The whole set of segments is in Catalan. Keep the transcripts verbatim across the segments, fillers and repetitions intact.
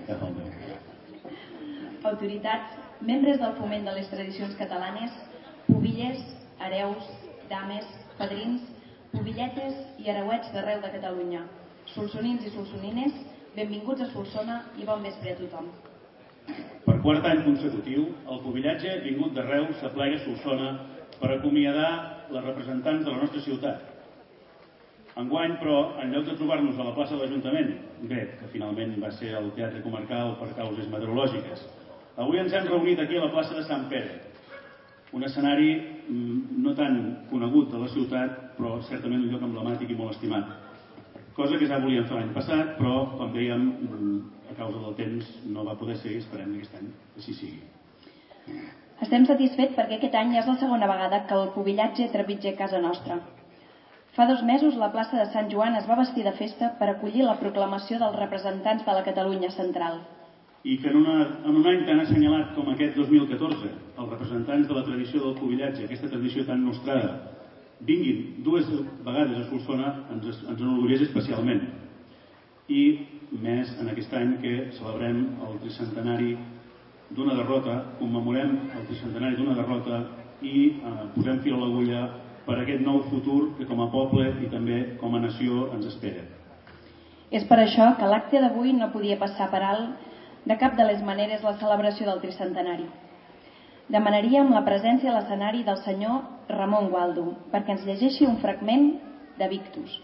cap al meu. Autoritats, membres del foment de les tradicions catalanes, pubilles, hereus, dames, padrins, pubilletes i hereuets d'arreu de Catalunya, solsonins i solsonines, benvinguts a Solsona i bon vespre a tothom. Per quart any consecutiu, el pubillatge vingut d'arreu s'aplega a Solsona per acomiadar les representants de la nostra ciutat. Enguany, però, en lloc de trobar-nos a la plaça de l'Ajuntament, bé, que finalment va ser el Teatre Comarcal per causes meteorològiques, avui ens hem reunit aquí a la plaça de Sant Pere, un escenari no tan conegut de la ciutat, però certament un lloc emblemàtic i molt estimat. Cosa que ja volíem fer l'any passat, però, com dèiem, a causa del temps no va poder ser i esperem que aquest any així sigui. Estem satisfets perquè aquest any és la segona vegada que el pubillatge trepitja casa nostra. Fa dos mesos la plaça de Sant Joan es va vestir de festa per acollir la proclamació dels representants de la Catalunya central. I que en, una, en un any tan assenyalat com aquest dos mil catorze, els representants de la tradició del pubillatge, aquesta tradició tan nostrada, vinguin dues vegades a Solsona, ens, ens enorgulleix especialment. I més en aquest any que celebrem el tricentenari d'una derrota, commemorem el tricentenari d'una derrota i eh, posem fil a l'agulla per aquest nou futur que com a poble i també com a nació ens espera. És per això que l'acte d'avui no podia passar per alt de cap de les maneres la celebració del tricentenari. Demanaríem la presència a l'escenari del senyor Ramon Gualdo perquè ens llegeixi un fragment de Victus.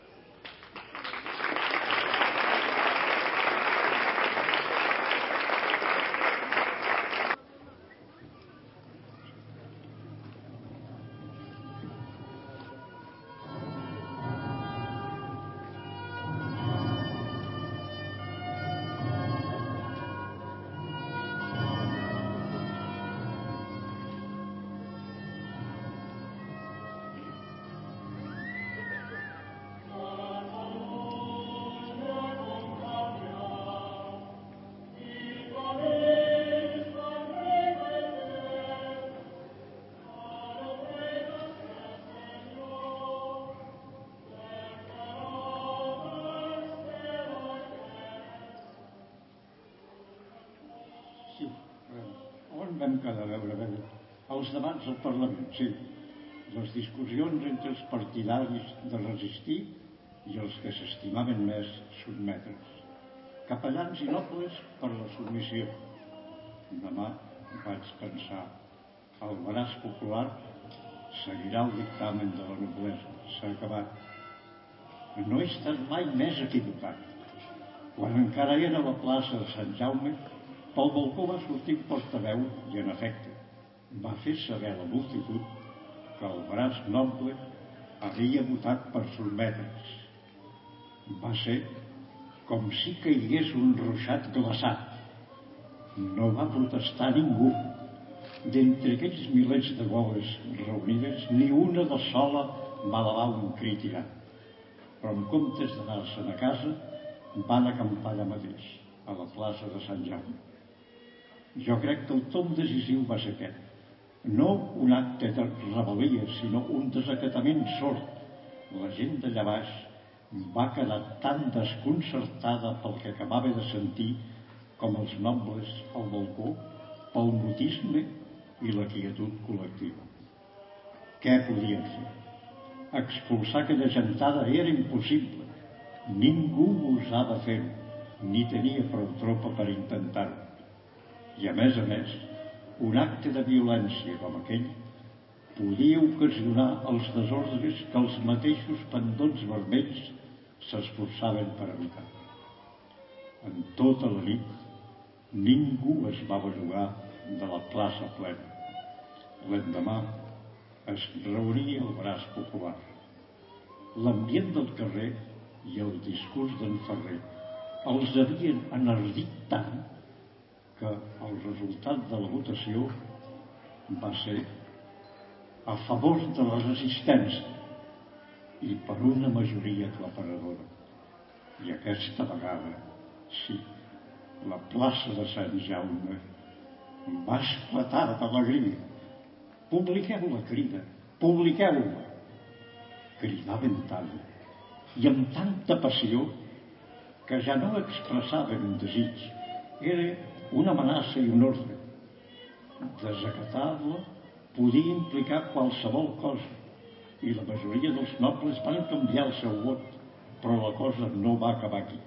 Vam quedar a veure, a veure els debats al Parlament, sí, les discussions entre els partidaris de resistir i els que s'estimaven més sotmetre's, capellans i nobles per la submissió. Demà vaig pensar, el braç popular seguirà el dictamen de la noblesa, s'ha acabat. No he estat mai més equivocat. Quan encara era a la plaça de Sant Jaume, pel balcó va sortir un portaveu i, en efecte, va fer saber a la multitud que el braç noble havia votat per sotmetre's. Va ser com si caigués un ruixat glaçat. No va protestar ningú. D'entre aquells milers de goles reunides, ni una de sola va elevar un crit tirant. Però en comptes d'anar-se'n a casa, van acampar allà mateix, a la plaça de Sant Jaume. Jo crec que el tom decisiu va ser aquest. No un acte de rebel·lia, sinó un desacatament sord. La gent d'allà baix va quedar tan desconcertada pel que acabava de sentir com els nobles al balcó, pel mutisme i la quietud col·lectiva. Què podien fer? Expulsar aquella gentada era impossible. Ningú gosava fer-ho, ni tenia prou tropa per intentar-ho. I, a més a més, un acte de violència com aquell podia ocasionar els desordres que els mateixos pendons vermells s'esforçaven per evitar. En tota la nit, ningú es va bellugar de la plaça plena. L'endemà es reunia el braç popular. L'ambient del carrer i el discurs d'en Ferrer els havien enardit tant que el resultat de la votació va ser a favor de la resistència i per una majoria aclaparadora. I aquesta vegada, sí, la plaça de Sant Jaume va esclatar d'alegria. Publiqueu la crida, publiqueu-la. Cridaven tant i amb tanta passió que ja no expressaven un desig, Era una amenaça i un ordre. Desacatar-la podia implicar qualsevol cosa i la majoria dels nobles van canviar el seu vot, però la cosa no va acabar aquí.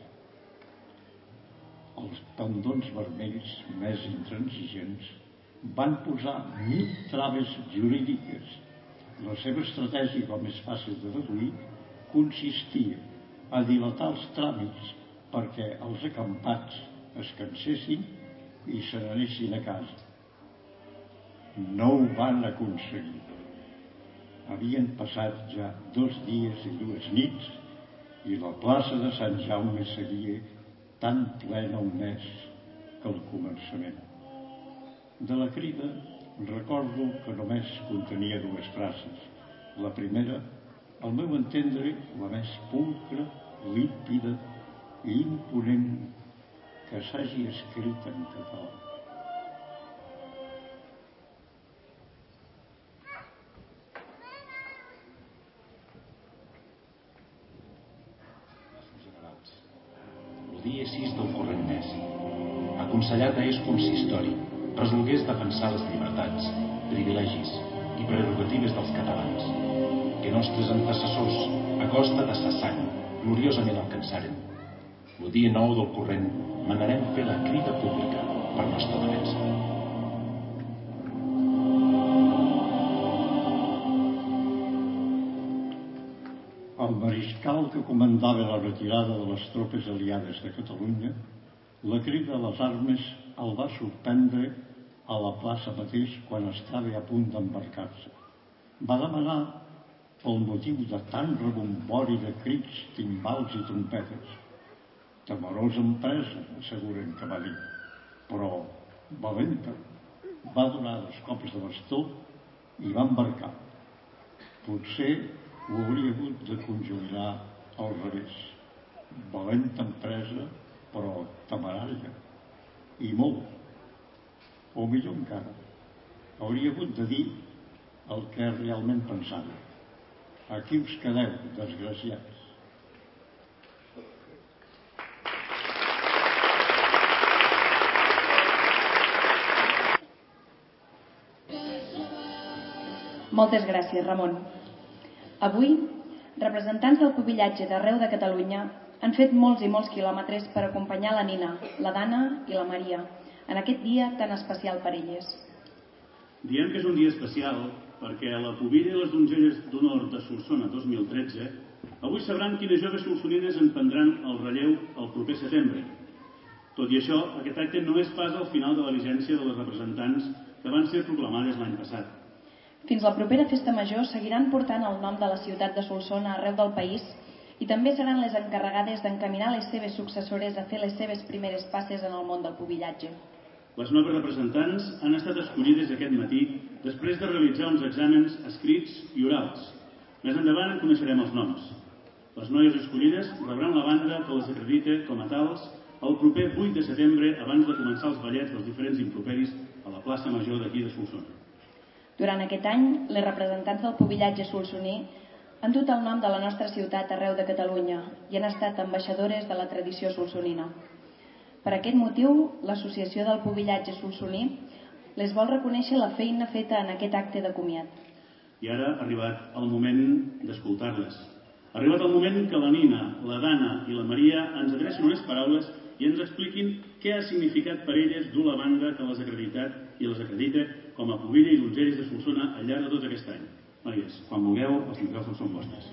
Els pendons vermells més intransigents van posar mil traves jurídiques. La seva estratègia, com és fàcil de deduir, consistia a dilatar els tràmits perquè els acampats es cansessin i se n'anessin a casa. No ho van aconseguir. Havien passat ja dos dies i dues nits i la plaça de Sant Jaume seguia tan plena un mes que el començament. De la crida recordo que només contenia dues frases. La primera, al meu entendre, la més pulcra, límpida i imponent que s'hagi escrit en català. El dia sis del corrent mes, aconsellat a és consistori, resolgués defensar les llibertats, privilegis i prerrogatives dels catalans, que nostres antecessors, a costa de sa sang, gloriosament alcançaren. El dia nou del corrent manarem fer la crida pública per nostra defensa. El mariscal que comandava la retirada de les tropes aliades de Catalunya, la crida a les armes el va sorprendre a la plaça mateix quan estava a punt d'embarcar-se. Va demanar pel motiu de tant rebombori de crits, timbals i trompetes. Temorosa empresa, asseguren que va dir, però valenta. Va donar dos cops de bastó i va embarcar. Potser ho hauria hagut de conjugar al revés. Valenta empresa, però temerària. I molt. O millor encara, hauria hagut de dir el que realment pensava. Aquí us quedeu, desgraciats. Moltes gràcies, Ramon. Avui, representants del pubillatge d'arreu de Catalunya han fet molts i molts quilòmetres per acompanyar la Nina, la Dana i la Maria en aquest dia tan especial per elles. Diem que és un dia especial perquè a la Pubilla i les Donzelles d'Honor de Solsona dos mil tretze avui sabran quines joves solsonines en prendran el relleu el proper setembre. Tot i això, aquest acte no és pas el final de la vigència de les representants que van ser proclamades l'any passat. Fins la propera festa major seguiran portant el nom de la ciutat de Solsona arreu del país i també seran les encarregades d'encaminar les seves successores a fer les seves primeres passes en el món del pubillatge. Les noves representants han estat escollides aquest matí després de realitzar uns exàmens escrits i orals. Més endavant en coneixerem els noms. Les noies escollides rebran la banda que les acredita com a tals el proper vuit de setembre abans de començar els ballets dels diferents improperis a la plaça major d'aquí de Solsona. Durant aquest any, les representants del pubillatge solsoní han dut el nom de la nostra ciutat arreu de Catalunya i han estat ambaixadores de la tradició solsonina. Per aquest motiu, l'Associació del Pubillatge Solsoní les vol reconèixer la feina feta en aquest acte de comiat. I ara ha arribat el moment d'escoltar-les. Ha arribat el moment que la Nina, la Dana i la Maria ens adrecin unes paraules i ens expliquin què ha significat per elles dur la banda que les ha acreditat i les acredita com a Pubilla i Donzelles de Solsona al llarg de tot aquest any. Noies, quan vulgueu, els micròfons són vostres.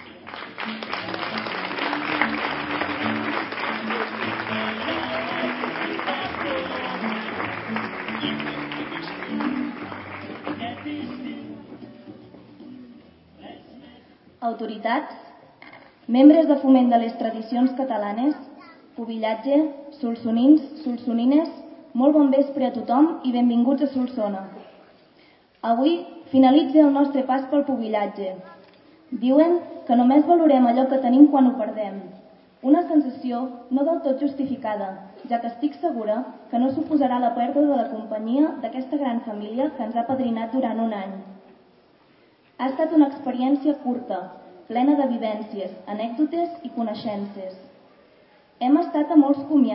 Autoritats, membres de Foment de les Tradicions Catalanes, pubillatge, solsonins, solsonines, molt bon vespre a tothom i benvinguts a Solsona. Avui finalitza el nostre pas pel pubillatge. Diuen que només valorem allò que tenim quan ho perdem. Una sensació no del tot justificada, ja que estic segura que no suposarà la pèrdua de la companyia d'aquesta gran família que ens ha padrinat durant un any. Ha estat una experiència curta, plena de vivències, anècdotes i coneixences. Hem estat a molts comiats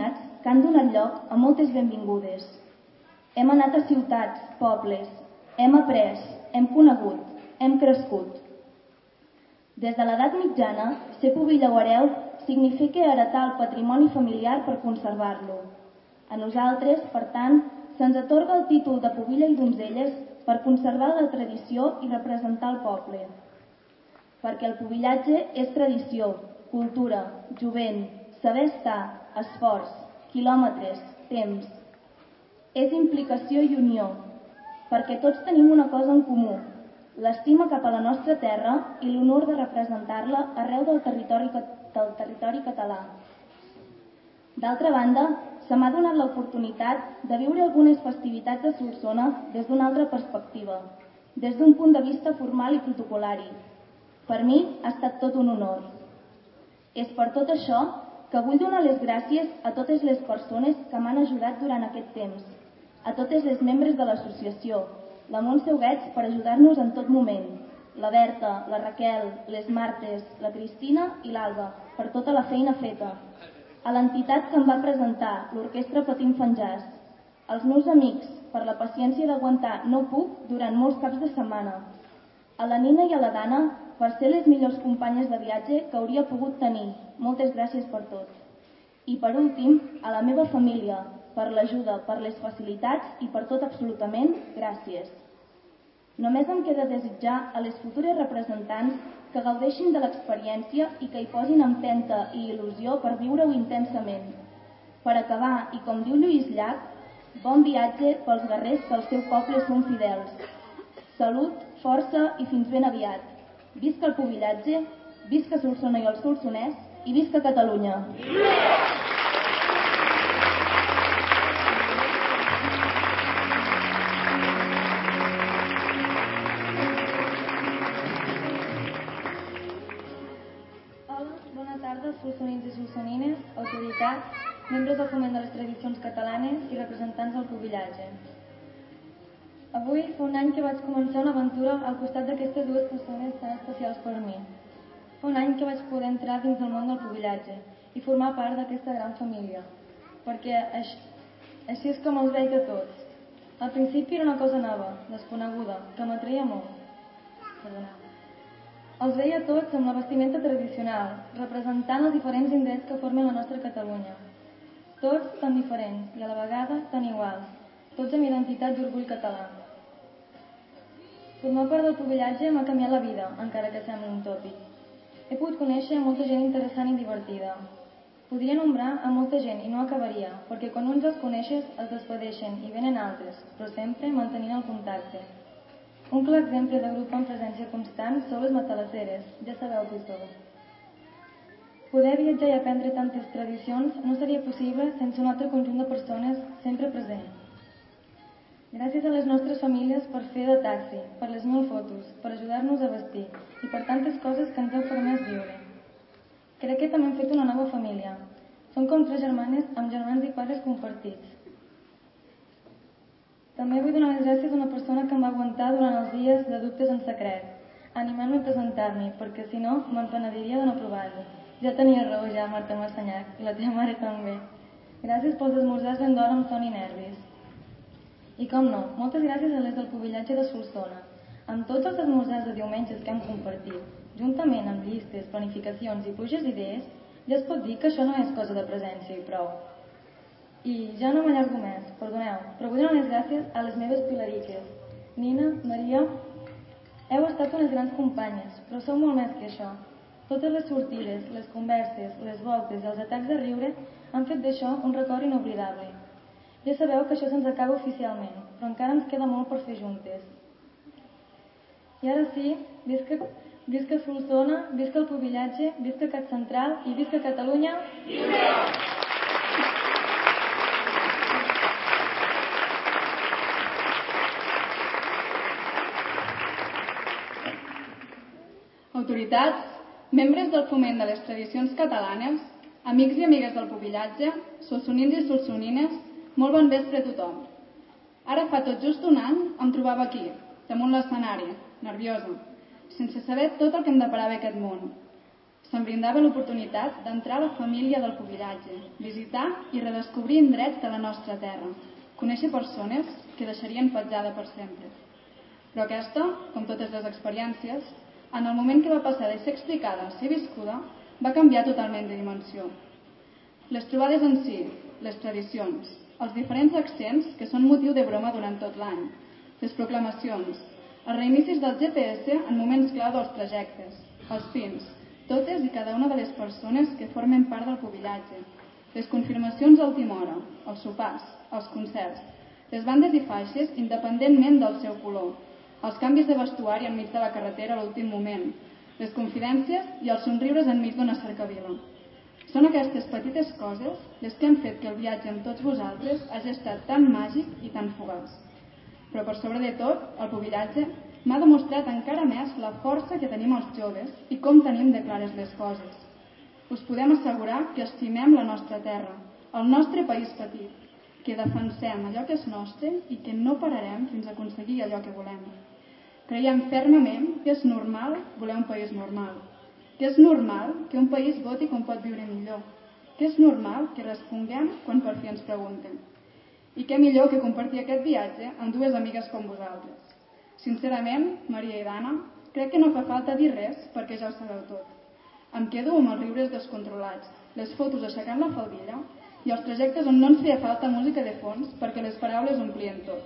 que han donat lloc a moltes benvingudes. Hem anat a ciutats, pobles, hem après, hem conegut, hem crescut. Des de l'edat mitjana, ser pubilla o hereu significa heretar el patrimoni familiar per conservar-lo. A nosaltres, per tant, se'ns atorga el títol de pubilla i donzelles per conservar la tradició i representar el poble. Perquè el pubillatge és tradició, cultura, jovent, saber estar, esforç, quilòmetres, temps. És implicació i unió, perquè tots tenim una cosa en comú, l'estima cap a la nostra terra i l'honor de representar-la arreu del territori, del territori català. D'altra banda, se m'ha donat l'oportunitat de viure algunes festivitats de Solsona des d'una altra perspectiva, des d'un punt de vista formal i protocolari. Per mi ha estat tot un honor. És per tot això que vull donar les gràcies a totes les persones que m'han ajudat durant aquest temps, a totes les membres de l'associació, la Montse Huguets per ajudar-nos en tot moment, la Berta, la Raquel, les Martes, la Cristina i l'Alba, per tota la feina feta, a l'entitat que em va presentar, l'Orquestra Patim Fanjàs, als meus amics, per la paciència d'aguantar no puc durant molts caps de setmana, a la Nina i a la Dana, per ser les millors companyes de viatge que hauria pogut tenir. Moltes gràcies per tot. I per últim, a la meva família, per l'ajuda, per les facilitats i per tot absolutament, gràcies. Només em queda desitjar a les futures representants que gaudeixin de l'experiència i que hi posin empenta i il·lusió per viure-ho intensament. Per acabar, i com diu Lluís Llach, bon viatge pels guerrers que al seu poble són fidels. Salut, força i fins ben aviat. Visca el pubillatge, visca Solsona i el solsonès i visca Catalunya! Hola, bona tarda, solsonins i solsonines, autoritats, membres del Foment de les Tradicions Catalanes i representants del pubillatge. Avui fa un any que vaig començar una aventura al costat d'aquestes dues persones tan especials per mi. Fa un any que vaig poder entrar dins del món del pubillatge i formar part d'aquesta gran família, perquè així, així és com els veig a tots. Al principi era una cosa nova, desconeguda, que m'atreia molt. Perdoneu. Els veia tots amb la vestimenta tradicional, representant els diferents indrets que formen la nostra Catalunya. Tots tan diferents i a la vegada tan iguals, tots amb identitat i orgull català. Formar part del pubillatge m'ha canviat la vida, encara que sembli un tòpic. He pogut conèixer molta gent interessant i divertida. Podria nombrar a molta gent i no acabaria, perquè quan uns els coneixes es despedeixen i venen altres, però sempre mantenint el contacte. Un clar exemple de grup amb presència constant sou les matalaceres, ja sabeu qui sou. Poder viatjar i aprendre tantes tradicions no seria possible sense un altre conjunt de persones sempre present. Gràcies a les nostres famílies per fer de taxi, per les mil fotos, per ajudar-nos a vestir i per tantes coses que ens heu permès viure. Crec que també hem fet una nova família. Som com tres germanes amb germans i pares compartits. També vull donar les gràcies a una persona que em va aguantar durant els dies de dubtes en secret, animant-me a presentar-m'hi, perquè si no me'n penediria de no provar-ho. Ja tenia raó ja, Marta Massanyac, i la teva mare també. Gràcies pels esmorzars ben d'hora amb son i nervis. I com no, moltes gràcies a les del pubillatge de Solsona. Amb tots els esmorzars de diumenges que hem compartit, juntament amb llistes, planificacions i pluges d'idees, ja es pot dir que això no és cosa de presència i prou. I ja no m'allargo més, perdoneu, però vull donar les gràcies a les meves pilariques. Nina, Maria, heu estat unes grans companyes, però sou molt més que això. Totes les sortides, les converses, les voltes i els atacs de riure han fet d'això un record inoblidable. Ja sabeu que això se'ns acaba oficialment, però encara ens queda molt per fer juntes. I ara sí, visca, visca Solsona, visca el pubillatge, visca Cat Central i visca Catalunya! Autoritats, membres del Foment de les Tradicions Catalanes, amics i amigues del pubillatge, solsonins i solsonines, molt bon vespre a tothom. Ara fa tot just un any em trobava aquí, damunt l'escenari, nerviosa, sense saber tot el que em deparava aquest món. se'm brindava l'oportunitat d'entrar a la família del Pubillatge, visitar i redescobrir indrets de la nostra terra, conèixer persones que deixarien petjada per sempre. Però aquesta, com totes les experiències, en el moment que va passar de ser explicada a ser viscuda, va canviar totalment de dimensió. Les trobades en si, les tradicions, els diferents accents que són motiu de broma durant tot l'any, les proclamacions, els reinicis del G P S en moments clau dels trajectes, els pins, totes i cada una de les persones que formen part del Pubillatge, les confirmacions a última hora, els sopars, els concerts, les bandes i faixes independentment del seu color, els canvis de vestuari enmig de la carretera a l'últim moment, les confidències i els somriures enmig d'una cercavila. Són aquestes petites coses les que han fet que el viatge amb tots vosaltres hagi estat tan màgic i tan fugaç. Però per sobre de tot, el Pubillatge m'ha demostrat encara més la força que tenim els joves i com tenim de clares les coses. Us podem assegurar que estimem la nostra terra, el nostre país petit, que defensem allò que és nostre i que no pararem fins a aconseguir allò que volem. Creiem fermament que és normal voler un país normal, que és normal que un país voti com pot viure millor, que és normal que responguem quan per fi ens pregunten. I què millor que compartir aquest viatge amb dues amigues com vosaltres. Sincerament, Maria i Dana, crec que no fa falta dir res perquè ja ho sabeu tot. Em quedo amb els riures descontrolats, les fotos aixecant la faldilla i els trajectes on no ens feia falta música de fons perquè les paraules omplien tot.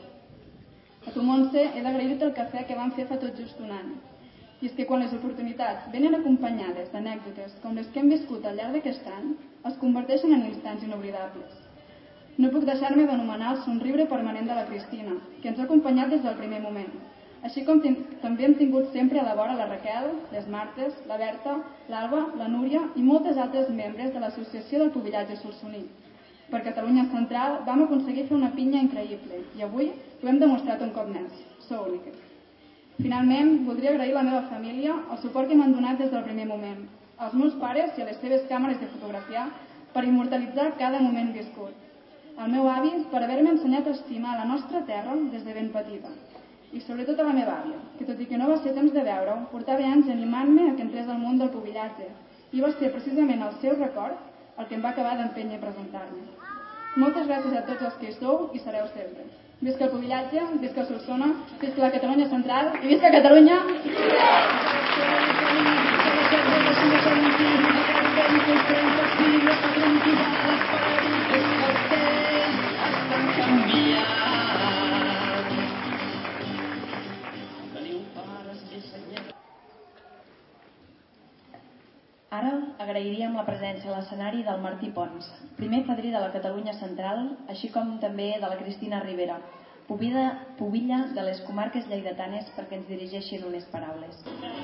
A tu, Montse, he d'agrair-te el cafè que vam fer fa tot just un any. I és que quan les oportunitats venen acompanyades d'anècdotes com les que hem viscut al llarg d'aquest any, es converteixen en instants inoblidables. No puc deixar-me d'anomenar el somriure permanent de la Cristina, que ens ha acompanyat des del primer moment, així com també hem tingut sempre a la vora la Raquel, les Martes, la Berta, l'Alba, la Núria i moltes altres membres de l'associació del Pubillatge Solsoní. Per Catalunya Central vam aconseguir fer una pinya increïble i avui ho hem demostrat un cop més. Sou úniques. Finalment, voldria agrair a la meva família el suport que m'han donat des del primer moment, als meus pares i a les seves càmeres de fotografiar per immortalitzar cada moment viscut, al meu avi per haver-me ensenyat a estimar la nostra terra des de ben petita i sobretot a la meva àvia, que tot i que no va ser temps de veure-ho, portava anys animant-me a que entrés al món del pubillatge i va ser precisament el seu record el que em va acabar d'empènyer a presentar-me. Moltes gràcies a tots els que hi sou i sereu sempre. Visca el Pubillatge, visca Solsona, visca la Catalunya Central i visca Catalunya! Ara agrairíem la presència a l'escenari del Martí Pons, primer fadrí de la Catalunya Central, així com també de la Cristina Rivera, pubilla de les comarques lleidatanes, perquè ens dirigeixin unes paraules.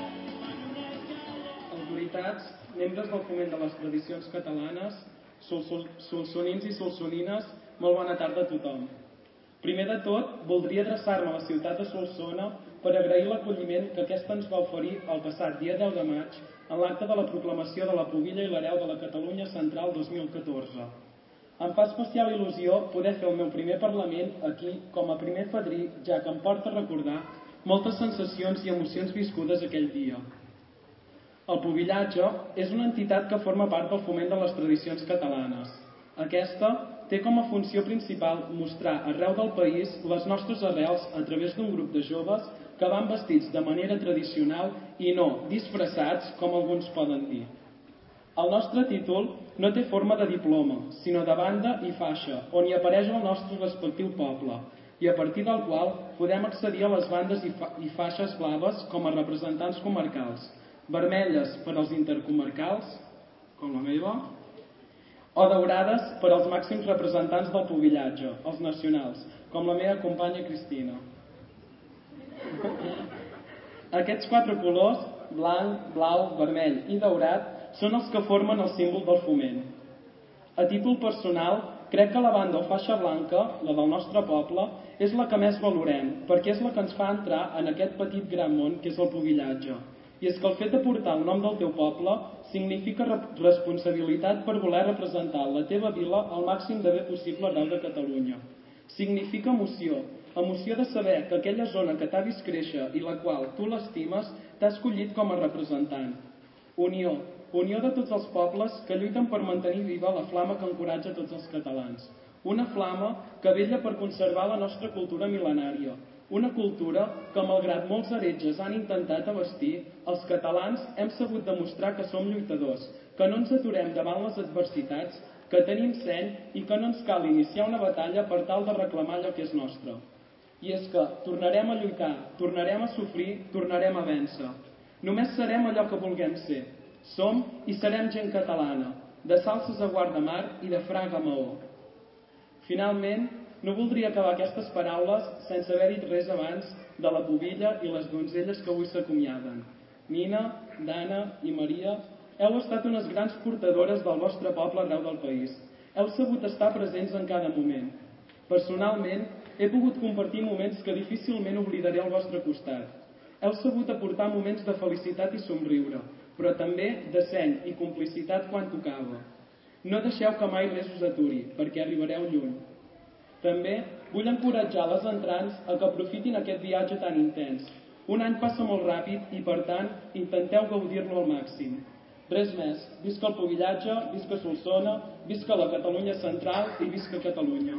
Autoritats, membres del Foment de les Tradicions Catalanes, solsonins i solsonines, molt bona tarda a tothom. Primer de tot, voldria adreçar-me a la ciutat de Solsona per agrair l'acolliment que aquesta ens va oferir el passat dia deu de maig en l'acte de la proclamació de la pubilla i l'hereu de la Catalunya Central dos mil catorze. Em fa especial il·lusió poder fer el meu primer Parlament aquí com a primer fadrí, ja que em porta a recordar moltes sensacions i emocions viscudes aquell dia. El pubillatge és una entitat que forma part del foment de les tradicions catalanes. Aquesta té com a funció principal mostrar arreu del país les nostres arrels a través d'un grup de joves que van vestits de manera tradicional i no disfressats, com alguns poden dir. El nostre títol no té forma de diploma, sinó de banda i faixa, on hi apareix el nostre respectiu poble, i a partir del qual podem accedir a les bandes i, fa i faixes blaves com a representants comarcals, vermelles per als intercomarcals, com la meva, o daurades per als màxims representants del pubillatge, els nacionals, com la meva companya Cristina. Aquests quatre colors, blanc, blau, vermell i daurat, són els que formen el símbol del foment. A títol personal, crec que la banda o faixa blanca, la del nostre poble, és la que més valorem, perquè és la que ens fa entrar en aquest petit gran món que és el pubillatge. I és que el fet de portar el nom del teu poble significa responsabilitat per voler representar la teva vila al màxim de bé possible arreu de Catalunya. Significa emoció, emoció de saber que aquella zona que t'ha vist créixer i la qual tu l'estimes t'ha escollit com a representant. Unió, unió de tots els pobles que lluiten per mantenir viva la flama que encoratja tots els catalans. Una flama que vetlla per conservar la nostra cultura mil·lenària. Una cultura que, malgrat molts heretges han intentat abastir, els catalans hem sabut demostrar que som lluitadors, que no ens aturem davant les adversitats, que tenim seny i que no ens cal iniciar una batalla per tal de reclamar allò que és nostre. I és que tornarem a lluitar, tornarem a sofrir, tornarem a vèncer. Només serem allò que vulguem ser. Som i serem gent catalana, de Salses a Guardamar i de Fraga a Maó. Finalment, no voldria acabar aquestes paraules sense haver dit res abans de la pubilla i les donzelles que avui s'acomiaden. Nina, Dana i Maria, heu estat unes grans portadores del vostre poble arreu del país. Heu sabut estar presents en cada moment. Personalment, he pogut compartir moments que difícilment oblidaré al vostre costat. Heu sabut aportar moments de felicitat i somriure, però també de seny i complicitat quan tocava. No deixeu que mai res us aturi, perquè arribareu lluny. També vull encoratjar les entrants a que aprofitin aquest viatge tan intens. Un any passa molt ràpid i, per tant, intenteu gaudir-lo al màxim. Res més. Visca el pubillatge, visca Solsona, visca la Catalunya central i visca Catalunya.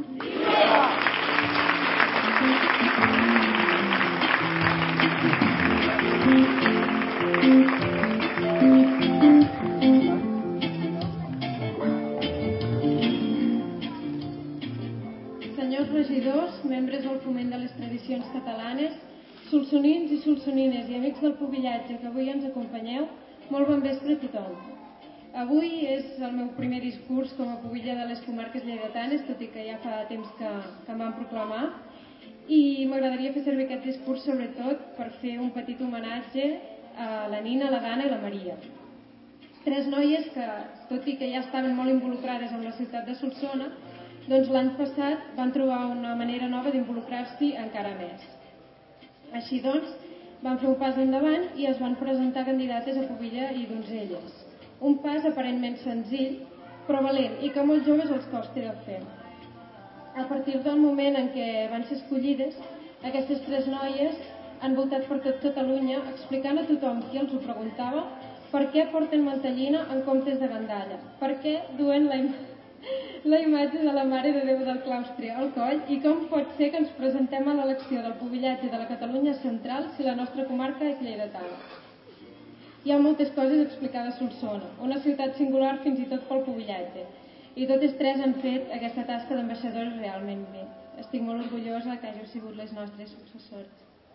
Senyors regidors, membres del Foment de les Tradicions Catalanes, solsonins i solsonines i amics del pubillatge que avui ens acompanyeu, molt bon vespre a tothom. Avui és el meu primer discurs com a pubilla de les comarques lleidatanes, tot i que ja fa temps que, que em van proclamar, i m'agradaria fer servir aquest discurs sobretot per fer un petit homenatge a la Nina, la Dana i la Maria. Tres noies que, tot i que ja estaven molt involucrades en la ciutat de Solsona, doncs l'any passat van trobar una manera nova d'involucrar-s'hi encara més. Així doncs, van fer un pas endavant i es van presentar candidates a pubilla i donzelles. Un pas aparentment senzill, però valent, i que a molts joves els costa de fer. A partir del moment en què van ser escollides, aquestes tres noies han voltat per tot Catalunya explicant a tothom qui els ho preguntava per què porten mantellina en comptes de gandalla, per què duen la, im la imatge de la Mare de Déu del Claustre al coll i com pot ser que ens presentem a l'elecció del pubillatge de la Catalunya central si la nostra comarca és lleidatana. Hi ha moltes coses a explicar de Solsona, una ciutat singular fins i tot pel pubillatge, i totes tres han fet aquesta tasca d'ambaixadores realment bé. Estic molt orgullosa que hàgiu sigut les nostres successores.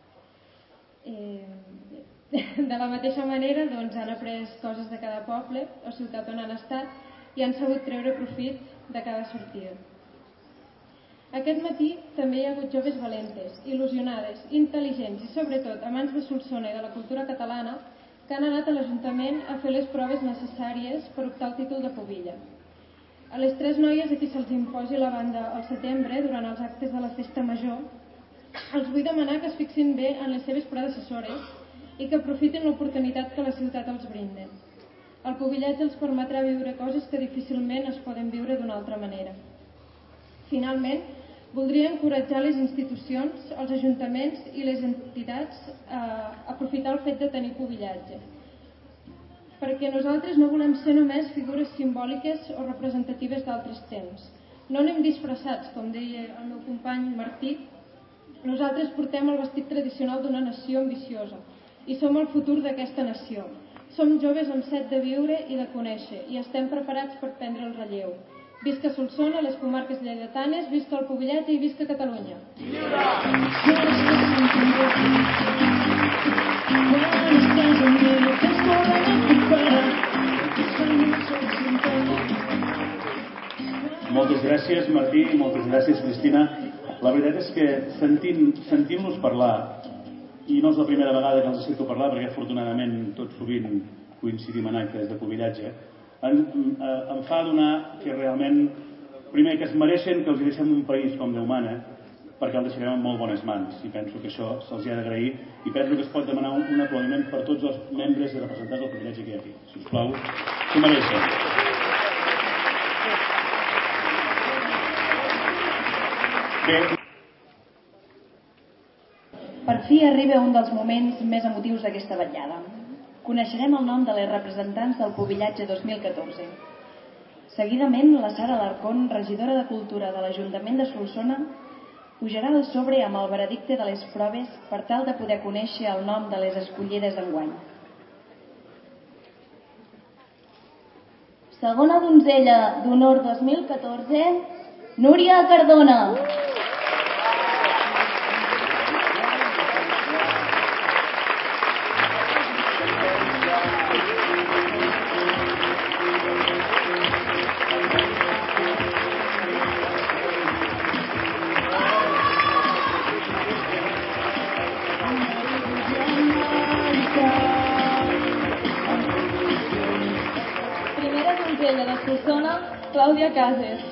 Eh, de la mateixa manera, doncs, han après coses de cada poble o ciutat on han estat i han sabut treure profit de cada sortida. Aquest matí també hi ha hagut joves valentes, il·lusionades, intel·ligents i sobretot amants de Solsona i de la cultura catalana que han anat a l'Ajuntament a fer les proves necessàries per optar al títol de pubilla. A les tres noies a qui se'ls imposi la banda al setembre, durant els actes de la festa major, els vull demanar que es fixin bé en les seves predecessores i que aprofitin l'oportunitat que la ciutat els brinda. El pubillatge els permetrà viure coses que difícilment es poden viure d'una altra manera. Finalment, voldria encoratjar les institucions, els ajuntaments i les entitats a aprofitar el fet de tenir pubillatge. Perquè nosaltres no volem ser només figures simbòliques o representatives d'altres temps. No anem disfressats, com deia el meu company Martí. Nosaltres portem el vestit tradicional d'una nació ambiciosa i som el futur d'aquesta nació. Som joves amb set de viure i de conèixer i estem preparats per prendre el relleu. Visca Solsona, les comarques lleidatanes, visca el pubillatge i visca Catalunya. Moltes gràcies, Martí, i moltes gràcies, Cristina. La veritat és que sentint-los sentint parlar, i no és la primera vegada que els sento parlar, perquè afortunadament tot sovint coincidim en actes de pubillatge, em, em fa adonar que realment, primer, que es mereixen que els deixem un país com Déu mana, perquè el deixarem en molt bones mans, i penso que això se'ls ha d'agrair, i penso que es pot demanar un, un aplaudiment per tots els membres i representants del pubillatge que hi ha aquí. Si us plau, s'ho mereixen. Bé. Per fi arriba un dels moments més emotius d'aquesta vetllada. coneixerem el nom de les representants del Pubillatge dos mil catorze. Seguidament, la Sara Alarcón, regidora de Cultura de l'Ajuntament de Solsona, pujarà al sobre amb el veredicte de les proves per tal de poder conèixer el nom de les escollides d'enguany. Segona donzella d'honor dos mil catorze, Núria Cardona. Primera donzella de Solsona, Clàudia Cases.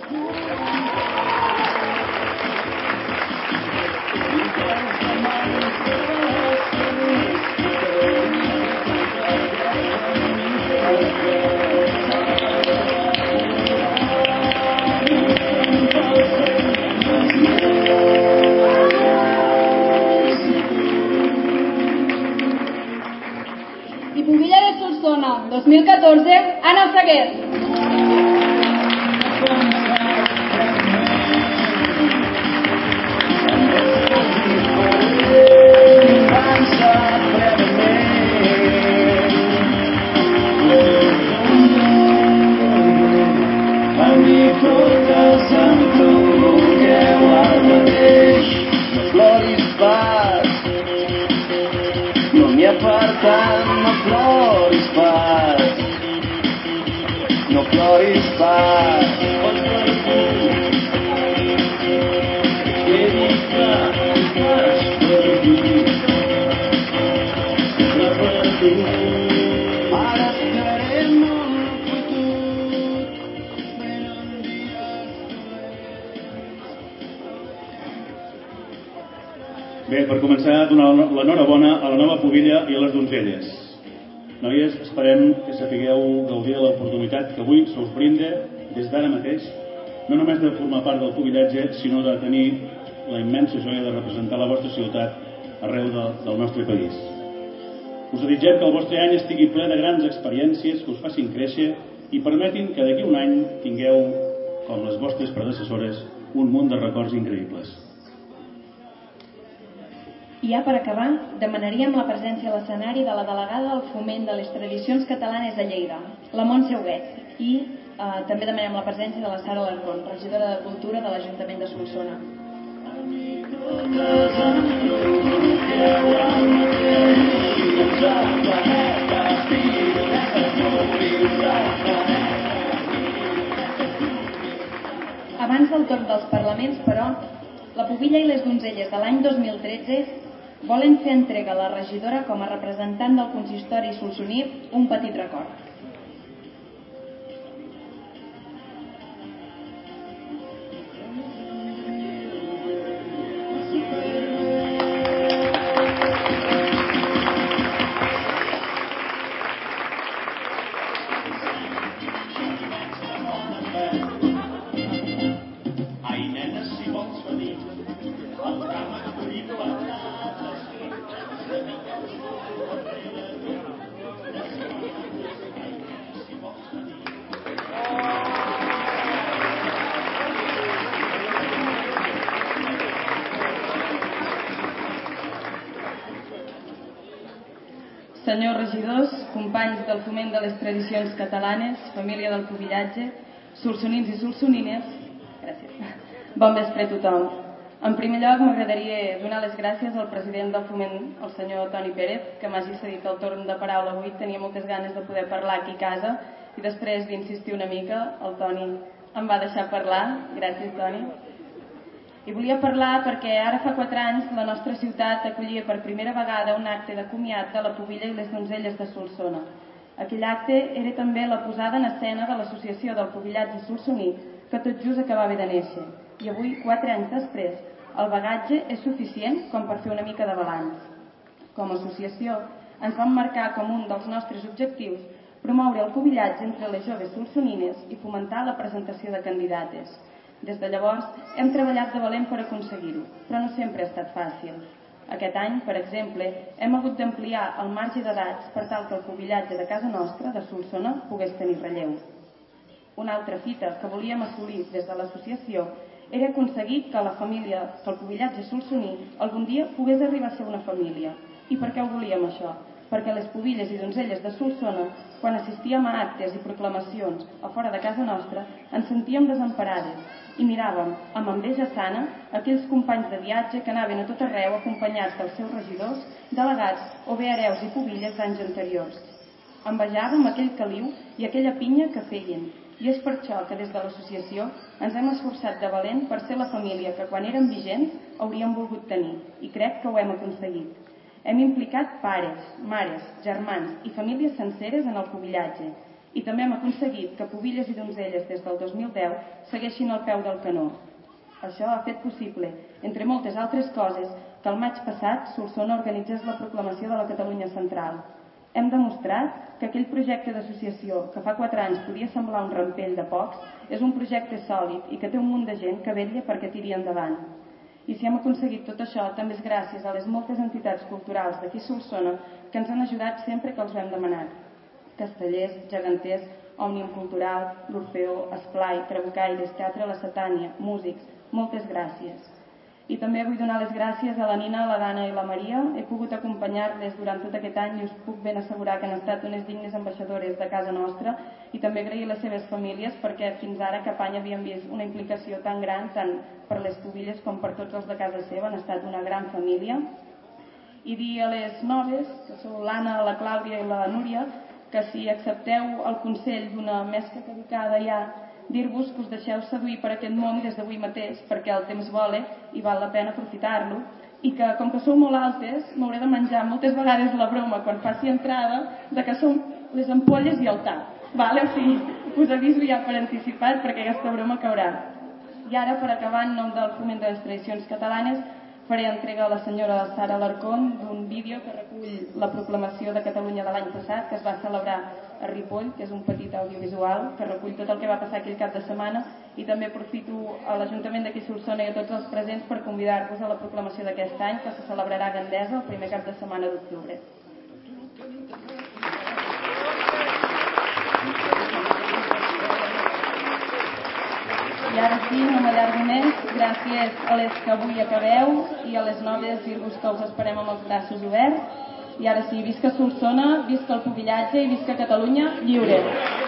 I Pubilla de Solsona dos mil catorze, Anna Saguer. No ploris pas, no ploris pas, pots per tu, quedi clar, vas perdut, sempre perdut, ara estarem molt fotut, venen dies dolents. Bé, per començar, donar l'enhorabona a la nova pubilla i a les donzelles. Noies, esperem que sapigueu gaudir de l'oportunitat que avui se us brinda des d'ara mateix, no només de formar part del pubillatge, sinó de tenir la immensa joia de representar la vostra ciutat arreu de, del nostre país. Us desitgem que el vostre any estigui ple de grans experiències que us facin créixer i permetin que d'aquí un any tingueu, com les vostres predecessores, un munt de records increïbles. I ja per acabar, demanaríem la presència a l'escenari de la delegada del Foment de les Tradicions Catalanes de Lleida, la Montse Huguet, i eh, també demanem la presència de la Sara Alarcón, regidora de Cultura de l'Ajuntament de Solsona. Abans del torn dels parlaments, però, la Pubilla i les donzelles de l'any dos mil tretze volen fer entrega a la regidora com a representant del consistori solsoní un petit record. Ai, nena, si vols venir, el camp ha collit patates. Senyors regidors, companys del Foment de les Tradicions Catalanes, família del Pubillatge, solsonins i solsonines, gràcies. Bon vespre a tothom. En primer lloc, m'agradaria donar les gràcies al president del Foment, el senyor Toni Pérez, que m'hagi cedit el torn de paraula avui. Tenia moltes ganes de poder parlar aquí a casa i després d'insistir una mica, el Toni em va deixar parlar. Gràcies, Toni. I volia parlar perquè ara fa quatre anys la nostra ciutat acollia per primera vegada un acte de comiat de la Pubilla i les donzelles de Solsona. Aquell acte era també la posada en escena de l'Associació del Pubillatge Solsoní, que tot just acabava de néixer. I avui, quatre anys després, el bagatge és suficient com per fer una mica de balanç. Com a associació, ens vam marcar com un dels nostres objectius promoure el pubillatge entre les joves solsonines i fomentar la presentació de candidates. Des de llavors hem treballat de valent per aconseguir-ho, però no sempre ha estat fàcil. Aquest any, per exemple, hem hagut d'ampliar el marge d'edats per tal que el pubillatge de casa nostra, de Solsona, pogués tenir relleu. Una altra fita que volíem assolir des de l'associació era aconseguir que la família, que el pubillatge solsoní algun dia pogués arribar a ser una família. I per què ho volíem això? Perquè les pubilles i donzelles de Solsona, quan assistíem a actes i proclamacions a fora de casa nostra, ens sentíem desemparades i miràvem amb enveja sana aquells companys de viatge que anaven a tot arreu acompanyats dels seus regidors, delegats o bé hereus i pubilles d'anys anteriors. Envejàvem aquell caliu i aquella pinya que feien, i és per això que des de l'associació ens hem esforçat de valent per ser la família que quan érem vigents hauríem volgut tenir, i crec que ho hem aconseguit. Hem implicat pares, mares, germans i famílies senceres en el pubillatge, i també hem aconseguit que pubilles i donzelles des del dos mil deu segueixin al peu del canó. Això ha fet possible, entre moltes altres coses, que el maig passat Solsona organitzés la proclamació de la Catalunya Central. Hem demostrat que aquell projecte d'associació que fa quatre anys podia semblar un rampell de pocs és un projecte sòlid i que té un munt de gent que vetlla perquè tiri endavant. I si hem aconseguit tot això també és gràcies a les moltes entitats culturals d'aquí Solsona que ens han ajudat sempre que els ho hem demanat. Castellers, Geganters, Òmnium Cultural, l'Orfeó, Esplai, Trabucaires, Teatre La Satània, músics, moltes gràcies. I també vull donar les gràcies a la Nina, la Dana i la Maria. He pogut acompanyar-les durant tot aquest any i us puc ben assegurar que han estat unes dignes ambaixadores de casa nostra, i també agrair les seves famílies perquè fins ara cap any havíem vist una implicació tan gran tant per les pubilles com per tots els de casa seva. Han estat una gran família. I dir a les noves, que sou l'Anna, la Clàudia i la Núria, que si accepteu el consell d'una més que caducada ja, dir-vos que us deixeu seduir per aquest món des d'avui mateix, perquè el temps vola i val la pena aprofitar-lo, i que com que sou molt altes m'hauré de menjar moltes vegades la broma quan faci entrada de que som les ampolles i el tap, vale? O sigui, us aviso ja per anticipat perquè aquesta broma caurà. I ara, per acabar, en nom del Foment de les Tradicions Catalanes, faré entrega a la senyora Sara Alarcón d'un vídeo que recull la proclamació de Catalunya de l'any passat, que es va celebrar a Ripoll, que és un petit audiovisual que recull tot el que va passar aquell cap de setmana, i també aprofito a l'Ajuntament d'aquí Solsona i a tots els presents per convidar-vos a la proclamació d'aquest any, que se celebrarà a Gandesa el primer cap de setmana d'octubre. I ara sí, no m'allargo més, gràcies a les que avui acabeu i a les noves dir-vos que us esperem amb els braços oberts. I ara sí, visca Solsona, visca el pubillatge i visca Catalunya lliure.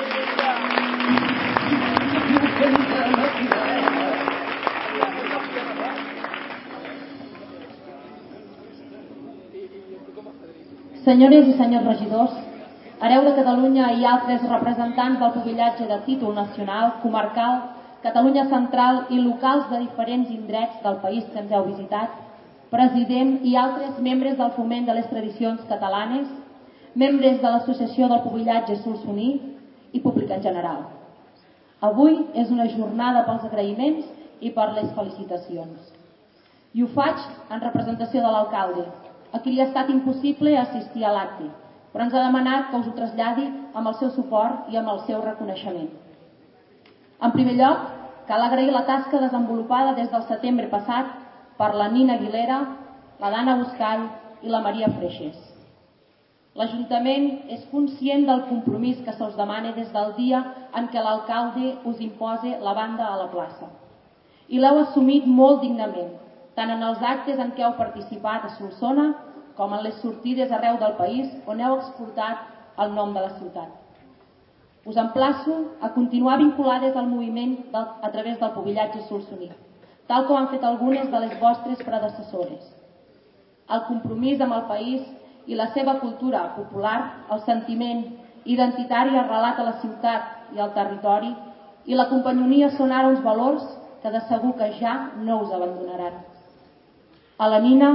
Senyores i senyors regidors, hereu de Catalunya i altres representants del pubillatge de títol nacional, comarcal, Catalunya central i locals de diferents indrets del país que ens heu visitat, president i altres membres del Foment de les Tradicions Catalanes, membres de l'Associació del Pubillatge Solsoní i públic en general. Avui és una jornada pels agraïments i per les felicitacions. I ho faig en representació de l'alcalde, a qui li ha estat impossible assistir a l'acte, però ens ha demanat que us ho traslladi amb el seu suport i amb el seu reconeixement. En primer lloc, cal agrair la tasca desenvolupada des del setembre passat per la Nina Aguilera, la Dana Buscall i la Maria Freixes. L'Ajuntament és conscient del compromís que se us demana des del dia en què l'alcalde us imposa la banda a la plaça. I l'heu assumit molt dignament, tant en els actes en què heu participat a Solsona com en les sortides arreu del país on heu exportat el nom de la ciutat. Us emplaço a continuar vinculades al moviment del, a través del pubillatge solsoní, tal com han fet algunes de les vostres predecessores. El compromís amb el país i la seva cultura popular, el sentiment identitari arrelat a la ciutat i al territori i la companyonia són ara uns valors que de segur que ja no us abandonaran. A la Nina,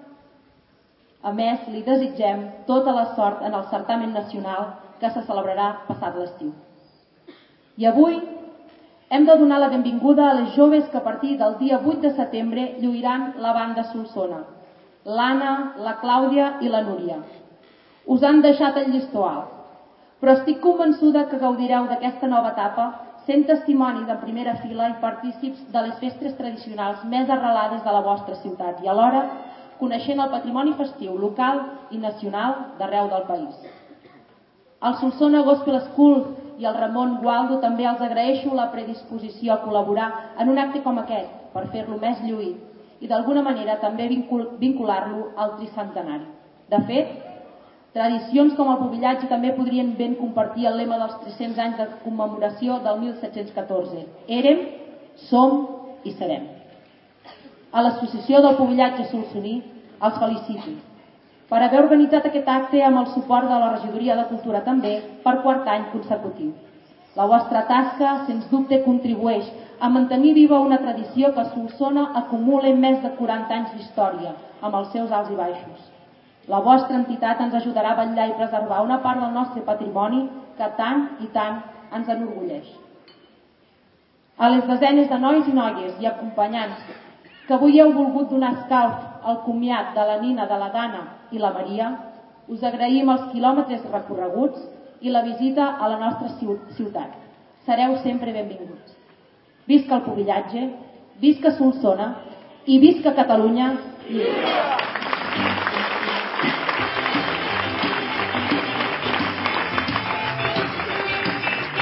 a més, li desitgem tota la sort en el certamen nacional que se celebrarà passat l'estiu. I avui hem de donar la benvinguda a les joves que a partir del dia vuit de setembre lluiran la banda Solsona, l'Anna, la Clàudia i la Núria. Us han deixat el llistó alt, però estic convençuda que gaudireu d'aquesta nova etapa sent testimonis en primera fila i partícips de les festes tradicionals més arrelades de la vostra ciutat i alhora coneixent el patrimoni festiu local i nacional d'arreu del país. Al Solsona Gospel School i al Ramon Gualdo també els agraeixo la predisposició a col·laborar en un acte com aquest per fer-lo més lluït i d'alguna manera també vincular-lo al tricentenari. De fet, tradicions com el pubillatge també podrien ben compartir el lema dels tres-cents anys de commemoració del mil set-cents catorze. Érem, som i serem. A l'Associació del Pubillatge Solsoní els felicito per haver organitzat aquest acte amb el suport de la Regidoria de Cultura també per quart any consecutiu. La vostra tasca, sens dubte, contribueix a mantenir viva una tradició que a Solsona acumula més de quaranta anys d'història, amb els seus alts i baixos. La vostra entitat ens ajudarà a vetllar i preservar una part del nostre patrimoni que tant i tant ens enorgulleix. A les desenes de nois i noies i acompanyants que avui heu volgut donar escalf al comiat de la Nina, de la Dana i la Maria, us agraïm els quilòmetres recorreguts i la visita a la nostra ciutat. Sereu sempre benvinguts. Visca el pubillatge, visca Solsona i visca Catalunya lliure.